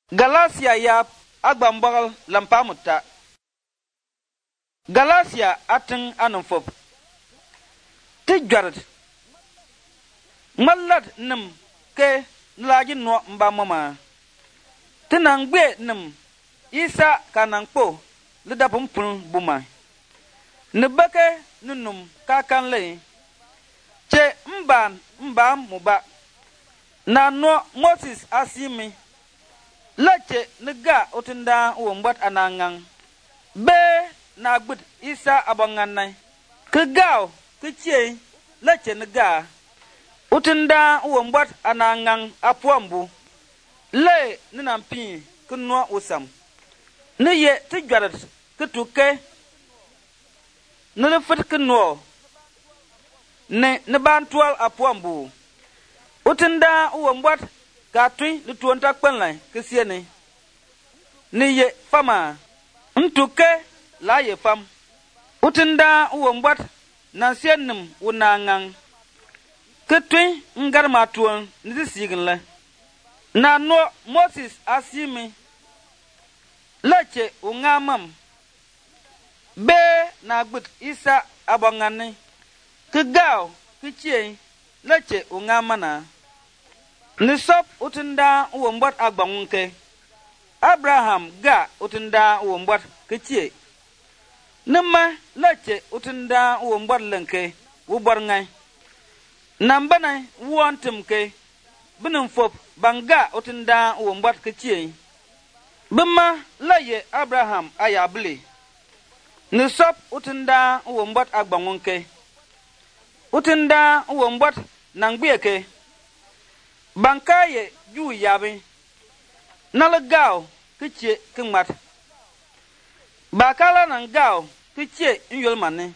Galatia ya agbambagal lampamutta. Galatia atin anumfop. Ti jwarat. Mallat nim ke nlaji no mba mama. Ti nangbe nim isa kanangpo lidapum pun buma. Nibake nunum kakanle. Che mba muba. Na no Moses asimi. Lache niga utinda uwambat anangang. Be na gbut isa abanganay. Kagaw kiche lache niga. Utinda uwambat anangang apuambu. Le ninampi kunwa usam. Niye tijarat kituke. Nilifit kunwa. Nibantual apuambu. Utinda uwambat katui lutuonta kwenlai kisiene. Niye fama. Ntuke la ye fam. Utinda uwambat nansienim unangang. Ketui ngarmatuan nizisiginle. Na no Moses asimi. Lache ungamam. Be na gbut isa abangane. Kagaw kichie lache ungamana. Nisop utinda uwambat agbangunke. Abraham ga utinda uwambat kichie. Nima lache utinda uwambat lenke ubar ngay. Nambana uwantimke. Binumfop banga utinda uwambat kichie. Bima laye Abraham ayabli. Nisop utinda uwambat agbangunke. Utinda uwambat nangbiyeke. Bankaye yu yabi. Nalagaw kiche kingmat. Bakala nangaw kiche nyolmane.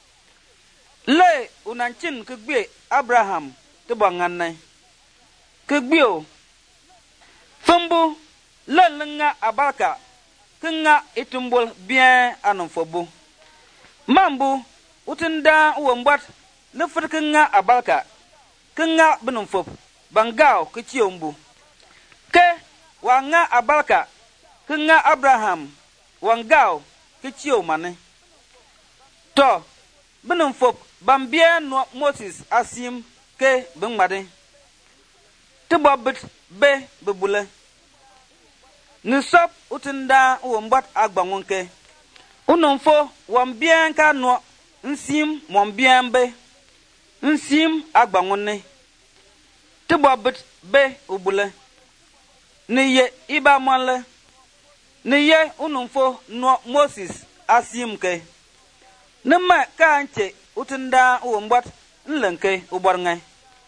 Le unanchin kigbe Abraham tibanganay. Kigbio. Fumbu le lenga abalka. Kinga itumbul bien anumfobu. Mambu utinda uwambat lefur kinga abalka. Kinga binumfob. Bangaw kichiombu. Ke wanga abalka. Kinga Abraham. Wangaw kichiomane. To. Binumfop bambien no Moses asim ke bingmade. Tibobit be bebule. Nisop utinda uwambat agbangunke. Unumfo wambien ka no nsim wambien be. Nsim agbangune. Tibobit be ubule. Niye iba manle. Niye unumfo no Moses asimke. Nima kanche utinda uwambat nlenke ubarngay.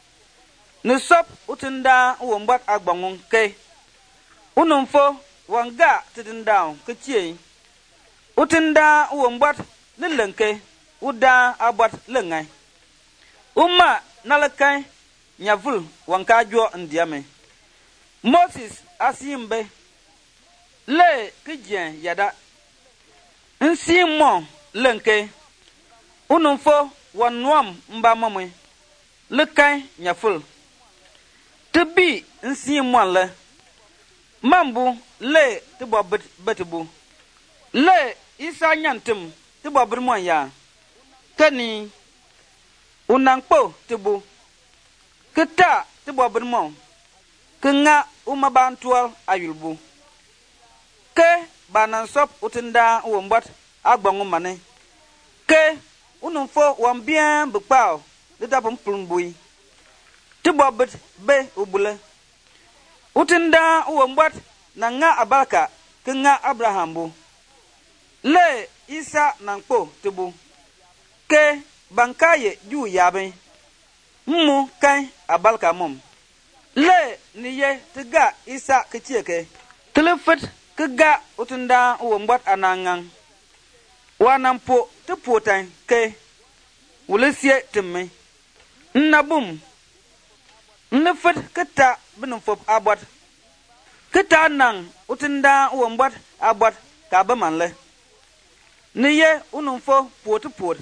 Nisop utinda uwambat agbangunke. Unumfo wanga tidindaw kichie. Utinda uwambat nlenke uda abat lengay. Uma nalakay nyavul wankajo ndiame. Moses asimbe. Le kijien yada. Nsimon lenke. Unumfo wanuam mba mamwe. Lekay nyaful. Tibi nsimon le. Mambu le tibo betibu. Le isa nyantim tibo birmon ya. Kani unangpo tibu. Kita tibo birmon. Kinga umabantual ayulbu. Ke banansop utinda uwambat agbangumane. Ke unumfo wambien bukpaw lidapum pulmbui. Tibo be ubule. Utinda uwambat na nga abalka kinga Abrahambu. Le isa nangpo tibu. Ke bankaye yu yabe. Mmu kai abalka mum. Le niye tiga isa kichieke. Tilifit kiga utinda uwambat anangang. Wanampo tipotan ke. Ulisie timme. Nnabum. Nlifit kita binumfop abat. Kita nang utinda uwambat abat kabamanle. Niye unumfo pot.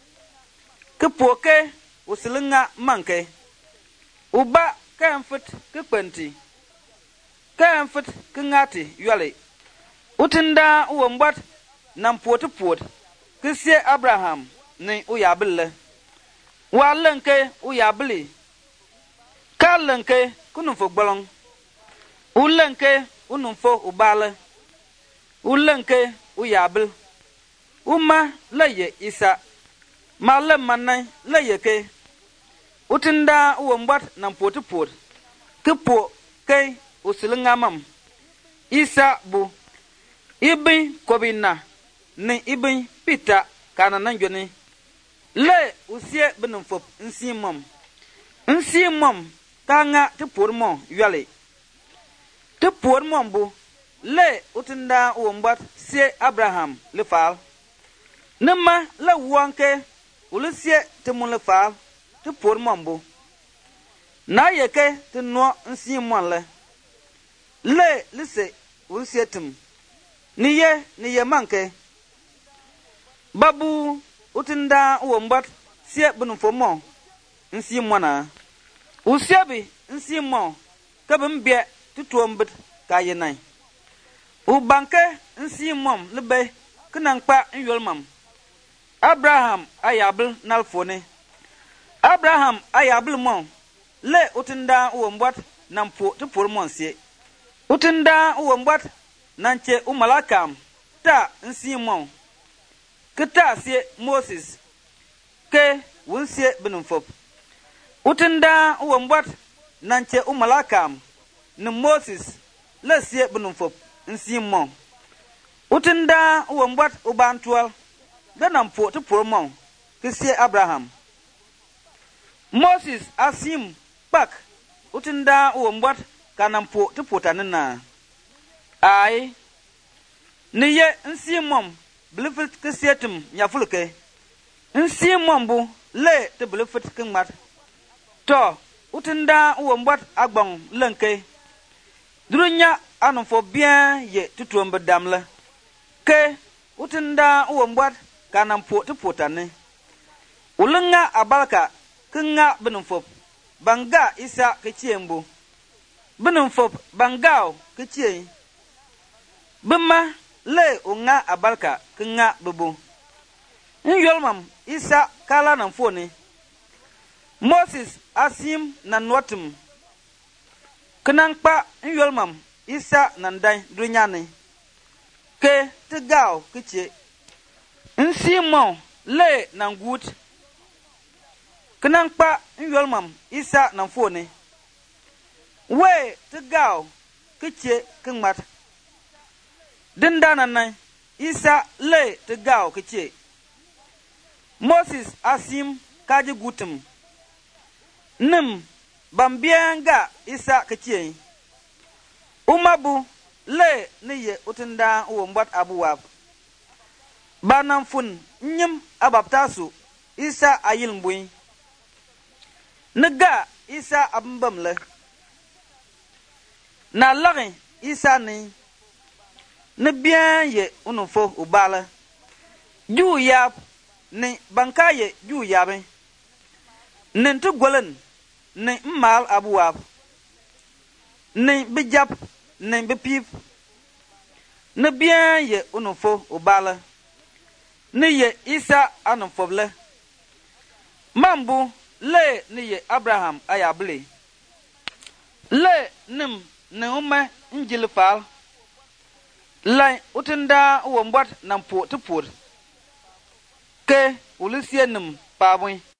Kipoke usilinga manke. Uba kemfit kikwenti. ka mfit kingati yale utinda uwambat nam pot kisi Abraham ni uyabille walenke uyabili kalenke kunufo gbolong ulenke unufo ubale ulenke uyabil uma laye isa malem manai laye ke utinda uwambat nam pot kipo ke usilingamam isa bu ibin kobina ni ibin pita kana nanjoni le usie benumfop nsimom kanga te pormo yale te pormo bu le utinda uwambat sie Abraham le fal nema la wanke ulusie te mun le fal te pormo bu na yeke te no nsimon le lise usie tum niye manke babu utinda uwambat sie benumfomo nsimona usiebi nsimo kabembie tutuombit kayenai ubanke nsimom lebe kinankpa nyolmam Abraham ayabl nalfone Abraham ayabl mon le utinda uwambat nampo tupolmonsie utinda uwambat nanche umalakam ta nsimon kita sie Moses ke wunsie benumfop utinda uwambat nanche umalakam ni Moses le sie benumfop nsimon utinda uwambat ubantual ganampo tupolmon kisie Abraham Moses asim pak utinda uwambat kanampo tupotanina ai niye nsimom blifit kisietum nyafulke nsimom bu le te blifit kingmat to utinda uwambat agbong lenke durunya anufo bien ye tutuombe damle ke utinda uwambat kanampo tupotane ulunga abalka kinga benumfop banga isa kichiembu benumfop bangao kichie bima le unga abalka kinga bubu nyolmam isa kala namfone Moses asim nanwatum kinankpa nyolmam isa nandai dunyane ke tigao kichie nsimon le nangut kinankpa nyolmam isa namfone we tigao kichie kingmat dindana nai isa le tigao kichie Moses asim kaji gutum nim bambianga isa kichie umabu le niye utinda uwambat abuwab banamfun nyim abaptasu isa ayilmbui niga isa abmbamle na lagi isa ni bien ye unufo ubala ju yab ni bankaye ju yabe nintu golen ni mmal abuwab ni bijap ni bipip ni bien ye unufo ubala ni ye isa anufoble mambu le ni ye Abraham ayable le nim ni ume njilfal lai utinda uwambat nampo tupur ke ulusie nim pabwe